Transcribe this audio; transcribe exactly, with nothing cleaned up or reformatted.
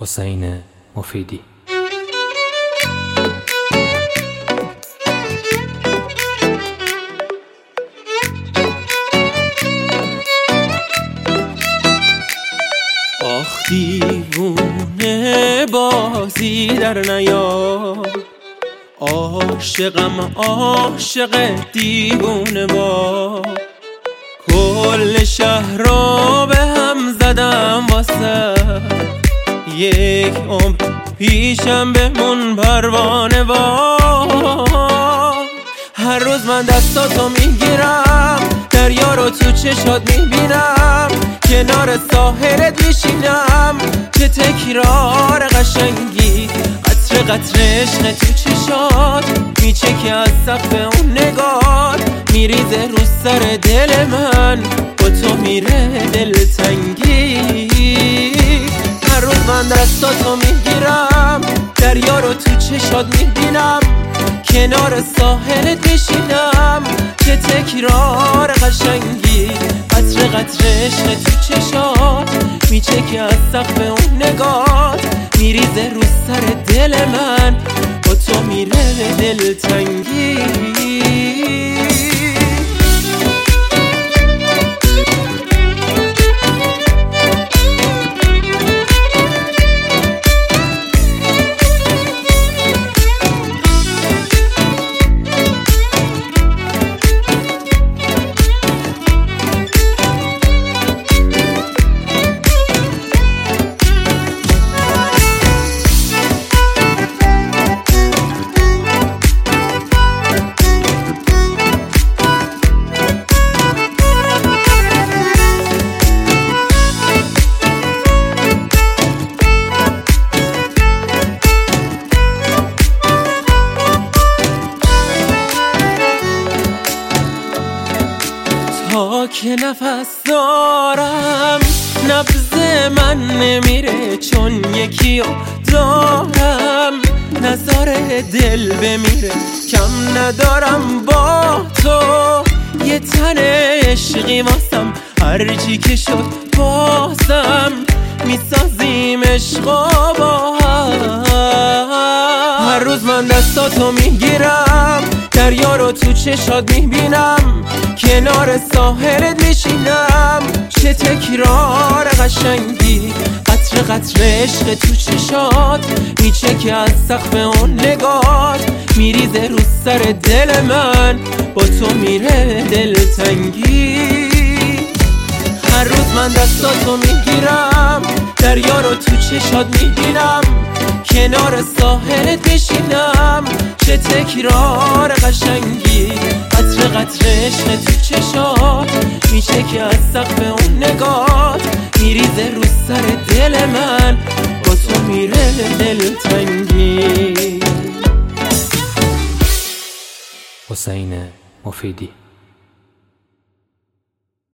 حسین مفیدی. آخ دیوونه بازی در نیا، عاشقم عاشق دیوونه با کل شهر را به هم زدم واسه یک عمر پیشم بمون پروانه وا. هر روز من دستاتو میگیرم، دریا رو تو چشات میبینم، کنار ساحلت میشینم، چه تکرار قشنگی، قطره قطره عشق تو چشات میچکی از سقف اون نگات، میریزه رو سر دل من، با تو میره دلتنگی. هر روز من دستاتو میگیرم، دریا رو تو چشات میبینم، کنار ساحلت میشینم، چه تکرار قشنگی، قطره قطره عشق تو چشات میچکی از سقف اون نگات، میریزه رو سر دل من، با تو میره دلتنگی. تا که نفس دارم نبض من نمیره، چون یکی رو دارم نظاره دل بمیره، کم ندارم با تو یه تن عشقی واسم، هرچی که شد بازم میسازیم عشقا با هم. هر روز من دستاتو میگیرم، دریا رو تو چشات میبینم، کنار ساحلت میشینم، چه تکرار قشنگی، قطره قطره عشق تو چشات میچکی از سقف اون نگات، میریزه رو سر دل من، با تو میره دلتنگی. هر روز من دستاتو میگیرم، دریا رو تو چشات میبینم، کنار ساحلت میشینم، چه تکرار قشنگی، قطره قطره عشق تو چشات میچکی از سقف اون نگات، میریزه رو سر دل من، با تو میره دلتنگی. حسین مفیدی.